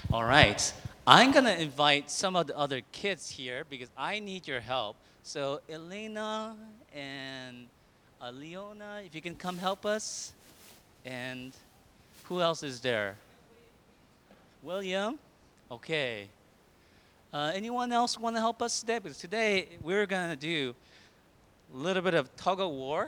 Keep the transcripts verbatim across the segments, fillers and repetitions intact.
All right. I'm going to invite some of the other kids here because I need your help. So, Elena and uh, Leona, if you can come help us. And who else is there? William? Okay. Uh, anyone else want to help us today? Because today we're going to do a little bit of tug of war.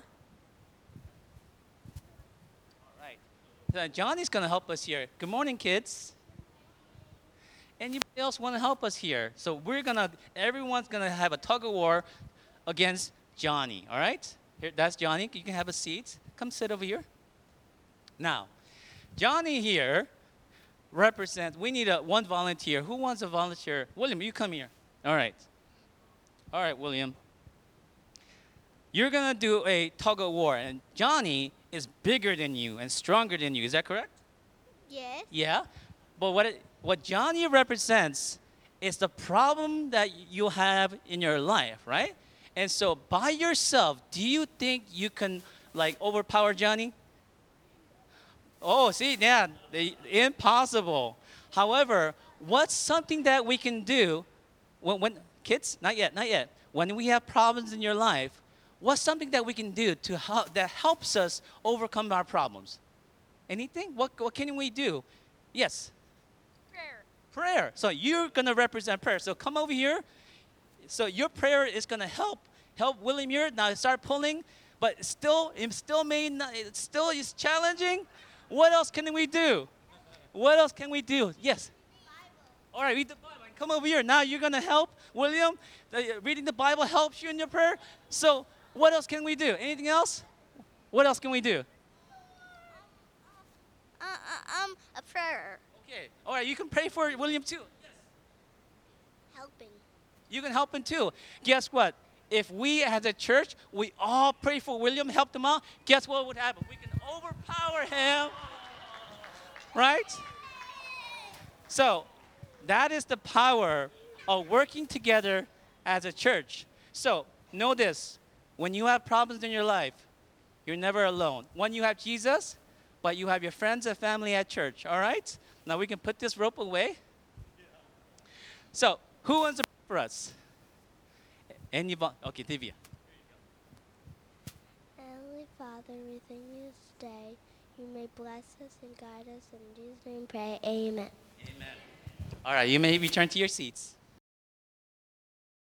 All right. So Johnny's going to help us here. Good morning, kids. Anybody else want to help us here? So we're gonna, everyone's gonna have a tug of war against Johnny. All right? Here, that's Johnny. You can have a seat. Come sit over here. Now, Johnny here represents. We need a one volunteer. Who wants a volunteer? William, you come here. All right. All right, William. You're gonna do a tug of war, and Johnny is bigger than you and stronger than you. Is that correct? Yes. Yeah. But what it, what Johnny represents is the problem that you have in your life, right? And so by yourself, do you think you can like overpower Johnny? Oh, see, yeah, the, impossible. However, what's something that we can do when, when kids, not yet, not yet. When we have problems in your life, what's something that we can do to help that helps us overcome our problems? Anything? What what can we do? Yes. Prayer. Prayer. So you're gonna represent prayer. So come over here. So your prayer is gonna help help William here. Now start pulling, but still, it still may not, it still is challenging. What else can we do? What else can we do? Yes. All right, read the Bible. Come over here. Now you're gonna help William. The- reading the Bible helps you in your prayer. So what else can we do? Anything else? What else can we do? Uh, uh, um, a prayer. Okay. All right, you can pray for William too. Helping. You can help him too. Guess what? If we as a church, we all pray for William, help him out, guess what would happen? We can overpower him, right? So that is the power of working together as a church. So know this, when you have problems in your life, you're never alone. When you have Jesus, but you have your friends and family at church, all right? Now we can put this rope away. So who wants to pray for us? Anybody? Okay, Divya. Heavenly Father, we thank you this day. You may bless us and guide us. In Jesus' name, pray. Amen. Amen. All right, you may return to your seats.